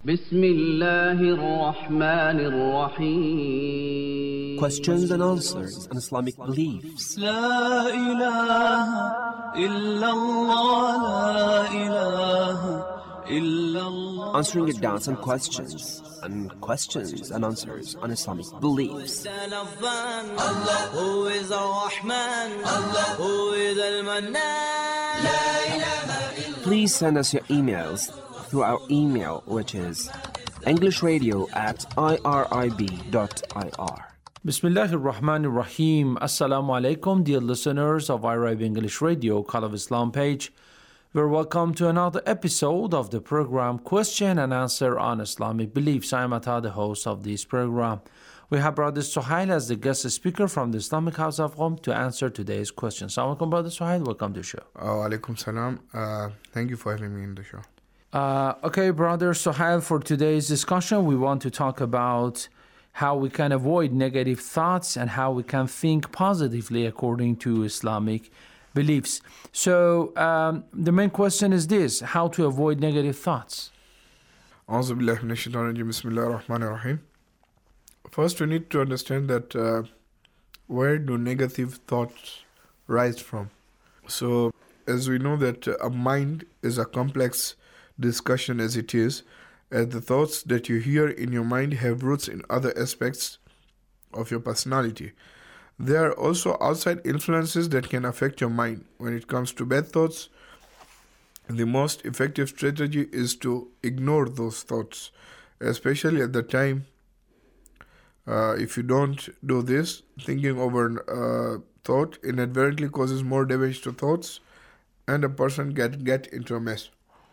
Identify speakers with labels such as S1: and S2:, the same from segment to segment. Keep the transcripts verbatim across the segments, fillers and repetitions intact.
S1: بسم الله الرحمن الرحيم.
S2: Questions and answers on Islamic beliefs.
S3: لا إله إلا الله لا إله إلا الله.
S2: Answering your doubts and questions and questions and answers on Islamic beliefs.
S3: Allah, who is Ar-Rahman, Allah, who is Al-Mannan. لا إله إلا.
S2: Please send us your emails through our email, which is englishradio at irib dot ir.
S4: Bismillahir Rahmanir Rahim. Assalamu alaikum, dear listeners of Irib English Radio, Call of Islam page. We're welcome to another episode of the program Question and Answer on Islamic Beliefs. I am Atta, the host of this program. We have Brother Suhail as the guest speaker from the Islamic House of Qom to answer today's question. Assalamu alaikum, Brother Suhail. Welcome to the show.
S5: Oh, alaikum salam. Uh, thank you for having me in the show.
S4: Uh, okay, Brother Suhail, for today's discussion, we want to talk about how we can avoid negative thoughts and how we can think positively according to Islamic beliefs. So, um, the main question is this: how to avoid negative thoughts?
S5: A'udhu billahi minash shaitanir rajim. Bismillahir rahmanir rahim. First, we need to understand that uh, where do negative thoughts rise from? So, as we know that a mind is a complex discussion as it is, and the thoughts that you hear in your mind have roots in other aspects of your personality. There are also outside influences that can affect your mind. When it comes to bad thoughts, the most effective strategy is to ignore those thoughts, especially at the time. Uh, if you don't do this, thinking over uh, thought inadvertently causes more damage to thoughts, and a person get get into a mess.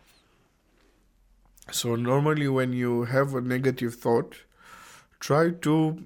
S5: So normally when you have a negative thought, try to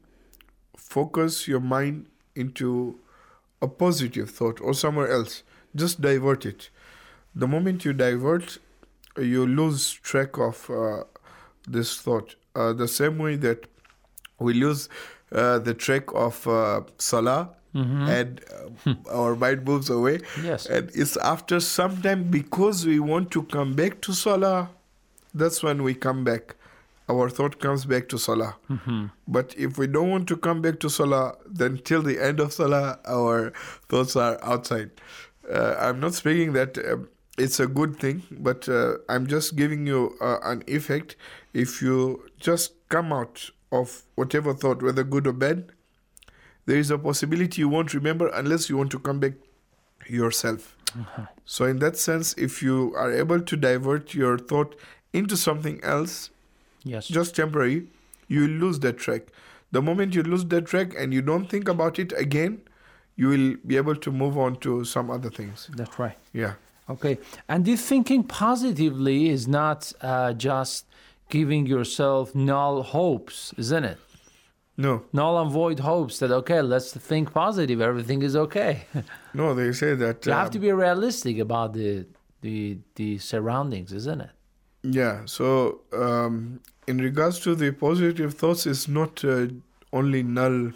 S5: focus your mind into a positive thought or somewhere else. Just divert it. The moment you divert, you lose track of uh, this thought. Uh, the same way that we lose uh, the track of uh, salah, mm-hmm. and uh, our mind moves away.
S4: Yes.
S5: And it's after some time, because we want to come back to salah, that's when we come back. Our thought comes back to salah. Mm-hmm. But if we don't want to come back to salah, then till the end of salah, our thoughts are outside. Uh, I'm not speaking that uh, it's a good thing, but uh, I'm just giving you uh, an effect. If you just come out of whatever thought, whether good or bad, there is a possibility you won't remember unless you want to come back yourself. Mm-hmm. So in that sense, if you are able to divert your thought into something else,
S4: yes,
S5: just temporary, you will lose that track. The moment you lose that track and you don't think about it again, you will be able to move on to some other things.
S4: That's right.
S5: Yeah.
S4: Okay. And this thinking positively is not uh, just giving yourself null hopes, isn't it?
S5: No.
S4: Null and void hopes that, okay, let's think positive, everything is okay.
S5: No, they say that...
S4: You
S5: um,
S4: have to be realistic about the the the surroundings, isn't it?
S5: Yeah, so um, in regards to the positive thoughts, it's not uh, only null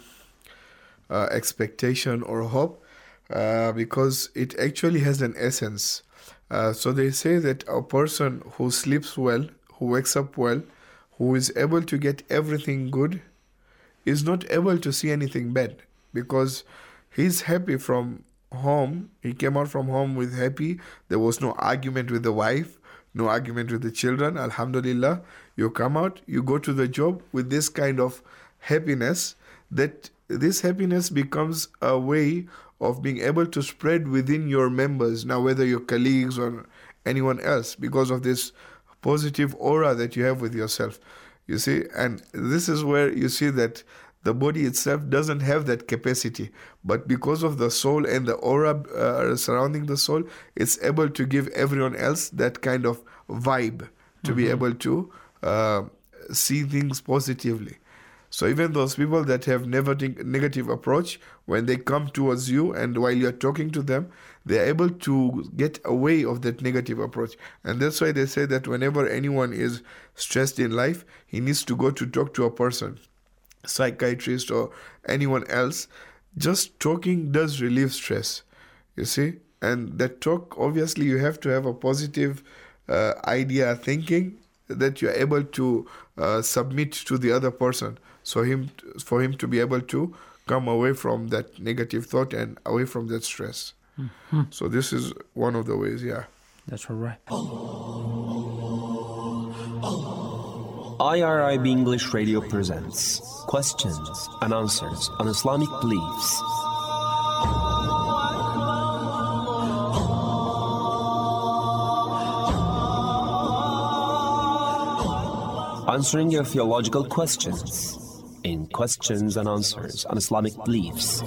S5: uh, expectation or hope, uh, because it actually has an essence. Uh, so they say that a person who sleeps well, who wakes up well, who is able to get everything good, is not able to see anything bad, because he's happy from home. He came out from home with happy. There was no argument with the wife, no argument with the children. Alhamdulillah, you come out, you go to the job with this kind of happiness, that this happiness becomes a way of being able to spread within your members, now whether your colleagues or anyone else, because of this positive aura that you have with yourself. You see, and this is where you see that the body itself doesn't have that capacity, but because of the soul and the aura uh, surrounding the soul, it's able to give everyone else that kind of vibe to mm-hmm. be able to uh, see things positively. So even those people that have never negative approach, when they come towards you and while you're talking to them, they're able to get away of that negative approach. And that's why they say that whenever anyone is stressed in life, he needs to go to talk to a person, psychiatrist or anyone else. Just talking does relieve stress, you see. And that talk, obviously you have to have a positive uh, idea thinking that you are able to uh, submit to the other person, so him for him to be able to come away from that negative thought and away from that stress. Mm-hmm. So this is one of the ways, yeah.
S4: That's all right.
S2: I R I B English Radio presents questions and answers on Islamic beliefs. Answering your theological questions in questions and answers on Islamic beliefs.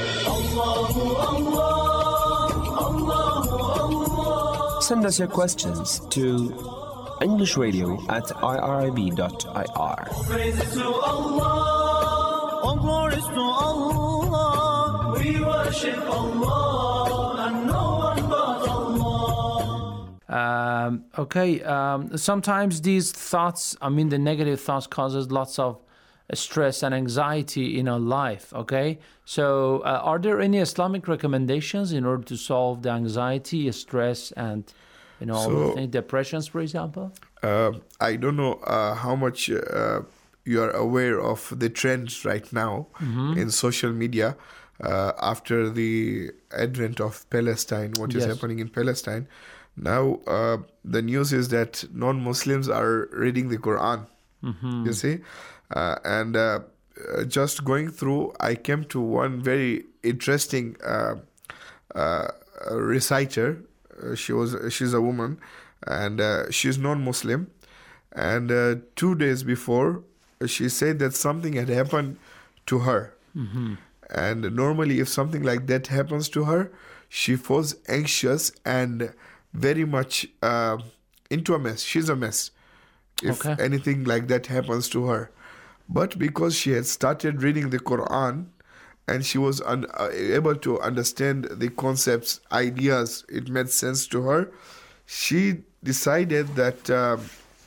S2: Send us your questions to englishradio at I R I B dot I R.
S3: Praises to Allah, all glories to Allah. We worship Allah and no one but Allah.
S4: Um, okay, um, sometimes these thoughts, I mean the negative thoughts causes lots of stress and anxiety in our life, okay? So uh, are there any Islamic recommendations in order to solve the anxiety, stress, and you know, all
S5: So-
S4: the things, depressions, for example?
S5: Uh, I don't know uh, how much uh, you are aware of the trends right now in social media uh, after the advent of Palestine, what is
S4: Yes.
S5: happening in Palestine. Now, uh, the news is that non-Muslims are reading the Quran, you see. Uh, and uh, uh, just going through, I came to one very interesting uh, uh, reciter. Uh, she was she's a woman, and uh, she's non-Muslim. And uh, two days before, she said that something had happened to her. And normally, if something like that happens to her, she feels anxious and very much uh, into a mess. She's a mess if
S4: Okay.
S5: anything like that happens to her. But because she had started reading the Quran and she was un- uh, able to understand the concepts, ideas, it made sense to her, she decided that um,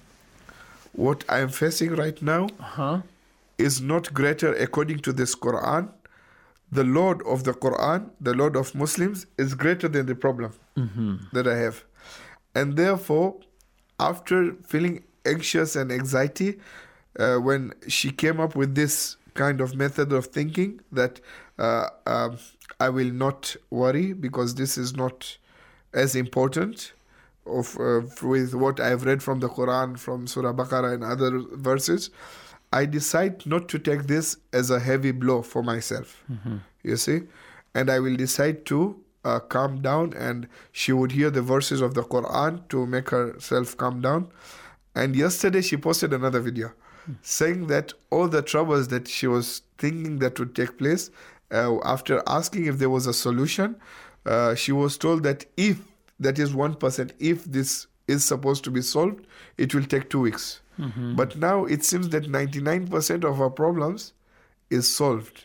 S5: what I am facing right now
S4: Huh?
S5: is not greater according to this Quran. The Lord of the Quran, the Lord of Muslims, is greater than the problem that I have. And therefore, after feeling anxious and anxiety, uh, when she came up with this kind of method of thinking that uh, um, I will not worry because this is not as important of uh, with what I've read from the Quran, from Surah Baqarah and other verses, I decide not to take this as a heavy blow for myself. You see? And I will decide to uh, calm down, and she would hear the verses of the Quran to make herself calm down. And yesterday she posted another video saying that all the troubles that she was thinking that would take place, uh, after asking if there was a solution, uh, she was told that if that is one percent, if this is supposed to be solved, it will take two weeks. But now it seems that ninety-nine percent of our problems is solved.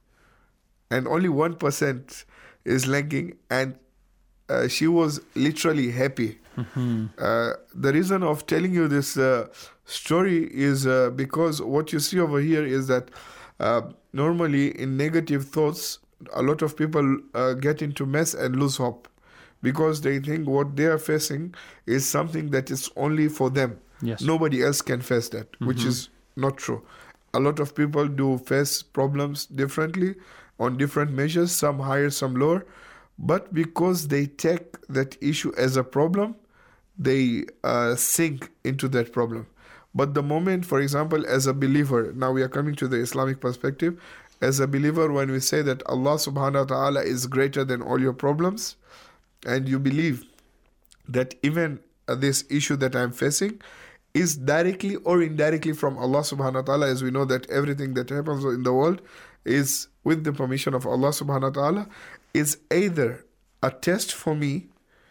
S5: And only one percent is lagging. And uh, she was literally happy. Uh, the reason of telling you this uh, story is uh, because what you see over here is that uh, normally in negative thoughts, a lot of people uh, get into mess and lose hope because they think what they are facing is something that is only for them.
S4: Yes.
S5: Nobody else can face that, which is not true. A lot of people do face problems differently on different measures, some higher, some lower. But because they take that issue as a problem, they uh, sink into that problem. But the moment, for example, as a believer, now we are coming to the Islamic perspective, as a believer, when we say that Allah subhanahu wa ta'ala is greater than all your problems, and you believe that even uh, this issue that I'm facing is directly or indirectly from Allah subhanahu wa ta'ala, as we know that everything that happens in the world is with the permission of Allah subhanahu wa ta'ala, is either a test for me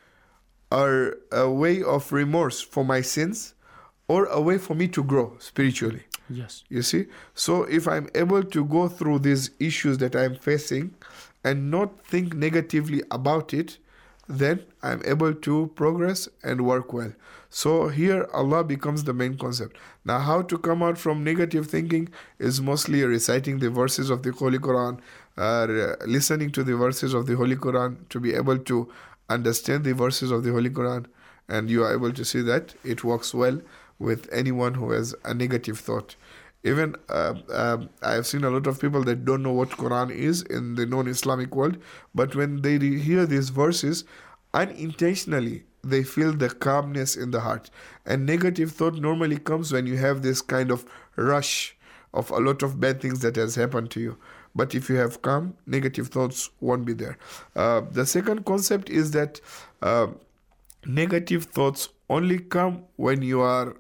S5: or a way of remorse for my sins or a way for me to grow spiritually.
S4: Yes.
S5: You see? So if I'm able to go through these issues that I'm facing and not think negatively about it, then I'm able to progress and work well. So here Allah becomes the main concept. Now how to come out from negative thinking is mostly reciting the verses of the Holy Quran, uh, listening to the verses of the Holy Quran to be able to understand the verses of the Holy Quran, and you are able to see that it works well with anyone who has a negative thought. Even uh, um, I've seen a lot of people that don't know what Quran is in the non-Islamic world, but when they re- hear these verses, unintentionally they feel the calmness in the heart. And negative thought normally comes when you have this kind of rush of a lot of bad things that has happened to you. But if you have calm, negative thoughts won't be there. Uh, the second concept is that uh, negative thoughts only come when you are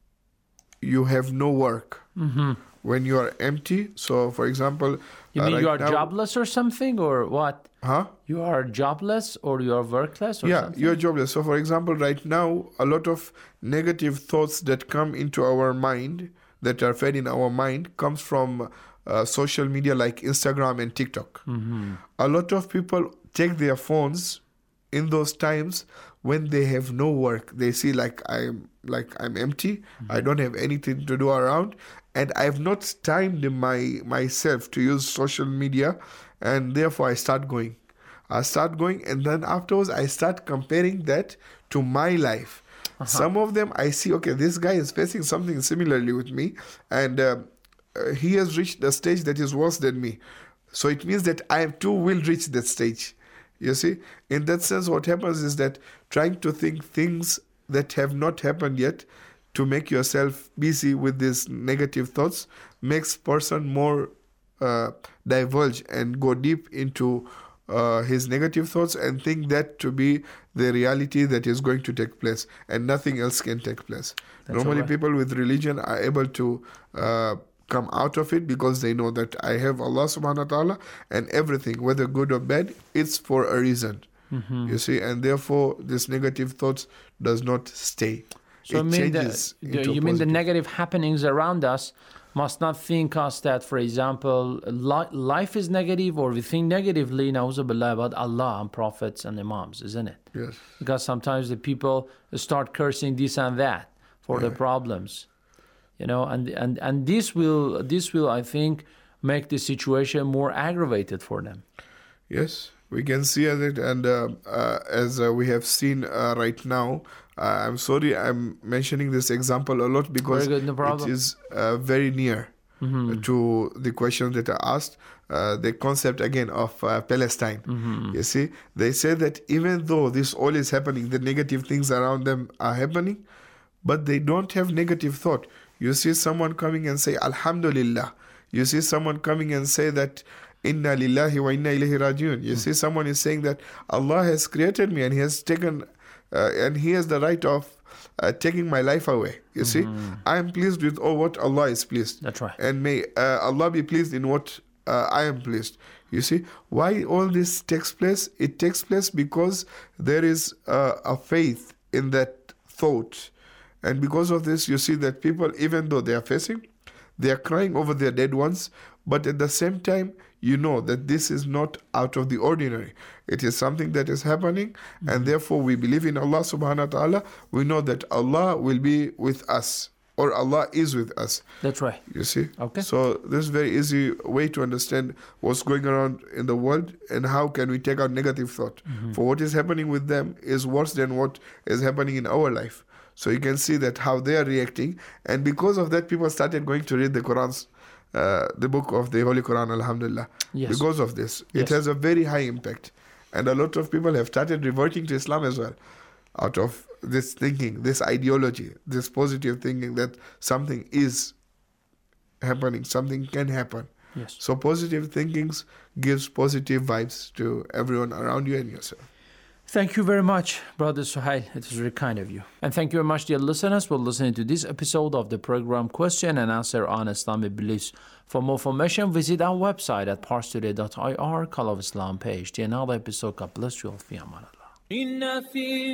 S5: you have no work.
S4: Mm-hmm.
S5: When you are empty. So, for example,
S4: You
S5: uh,
S4: mean
S5: right
S4: you are
S5: now-
S4: jobless or something, or what?
S5: Huh?
S4: You are jobless or you are workless or
S5: Yeah,
S4: something?
S5: you're jobless. So, for example, right now, a lot of negative thoughts that come into our mind, that are fed in our mind, comes from uh, social media like Instagram and TikTok.
S4: Mm-hmm.
S5: A lot of people take their phones in those times when they have no work. They see like I'm like I'm empty.
S4: Mm-hmm.
S5: I don't have anything to do around, and I've not timed my myself to use social media, and therefore I start going. I start going, and then afterwards I start comparing that to my life. Uh-huh. Some of them I see, okay, this guy is facing something similarly with me, and uh, uh, he has reached a stage that is worse than me. So it means that I too will reach that stage. You see, in that sense, what happens is that trying to think things that have not happened yet to make yourself busy with these negative thoughts makes person more uh, diverge and go deep into uh, his negative thoughts and think that to be the reality that is going to take place, and nothing else can take place.
S4: That's
S5: Normally,
S4: all right.
S5: people with religion are able to uh, come out of it because they know that I have Allah subhanahu wa ta'ala, and everything, whether good or bad, it's for a reason.
S4: Mm-hmm.
S5: You see, and therefore this negative thoughts does not stay.
S4: So
S5: it
S4: you mean,
S5: changes
S4: the, the,
S5: into
S4: you mean the
S5: positive.
S4: negative happenings around us must not think us that, for example, li- life is negative, or we think negatively, na'uzubillah, about Allah and prophets and imams, isn't it?
S5: Yes.
S4: Because sometimes the people start cursing this and that for the problems, you know, and, and, and this will, this will, I think, make the situation more aggravated for them.
S5: Yes, we can see it, and uh, uh, as uh, we have seen uh, right now, uh, I'm sorry I'm mentioning this example a lot because
S4: Very good, no problem.
S5: it is uh, very near
S4: Mm-hmm.
S5: to the question that I asked. Uh, the concept again of uh, Palestine.
S4: Mm-hmm.
S5: You see, they say that even though this all is happening, the negative things around them are happening, but they don't have negative thought. You see someone coming and say Alhamdulillah. You see someone coming and say that Inna lillahi wa inna ilayhi rajiun. You see someone is saying that Allah has created me and He has taken uh, and He has the right of uh, taking my life away. You see, I am pleased with all what Allah is pleased.
S4: That's right.
S5: And may uh, Allah be pleased in what uh, I am pleased. You see, why all this takes place? It takes place because there is uh, a faith in that thought. And because of this, you see that people, even though they are facing, they are crying over their dead ones, but at the same time, you know that this is not out of the ordinary. It is something that is happening, mm-hmm. and therefore we believe in Allah subhanahu wa ta'ala. We know that Allah will be with us, or Allah is with us.
S4: That's right.
S5: You see?
S4: Okay.
S5: So this is a very easy way to understand what's going around in the world and how can we take out negative thought.
S4: Mm-hmm.
S5: For what is happening with them is worse than what is happening in our life. So you can see that how they are reacting, and because of that, people started going to read the Quran's, uh, the book of the Holy Quran, Alhamdulillah.
S4: Yes.
S5: Because of this,
S4: Yes.
S5: it has a very high impact, and a lot of people have started reverting to Islam as well, out of this thinking, this ideology, this positive thinking that something is happening, something can happen.
S4: Yes.
S5: So positive thinkings gives positive vibes to everyone around you and yourself.
S4: Thank you very much, Brother Suhail. It is very kind of you. And thank you very much, dear listeners, for listening to this episode of the program Question and Answer on Islamic Beliefs. For more information, visit our website at parstoday dot I R, Call of Islam page. The another episode. God bless you all. Fi aman Allah.
S3: إن في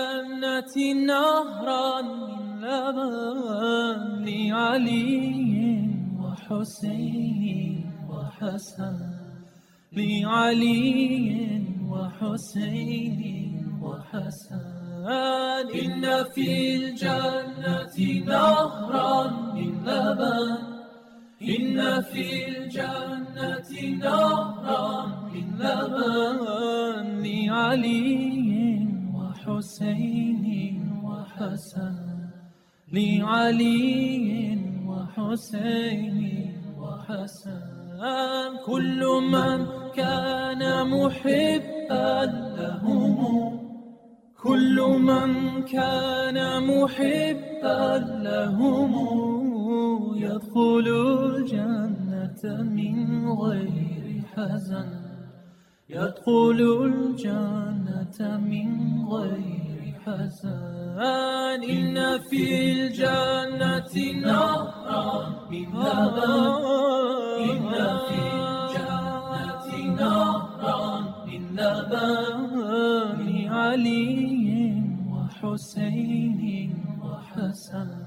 S3: الجنة نهرا من لبن لعلي وحسين وحسن لعلي وحسين وحسن إن في الجنة نهرا من لبن إن في الجنة نهرا من لبن لعلي وحسين وحسن لعلي وحسين وحسن كل من كان محبا لهم كل من كان محبا لهم يدخل الجنة من غير حزن يدخل الجنة من غير حزن إن في الجنة نهرا من لبن إن في الجنة نهرا من لبن لعلي وحسين وحسن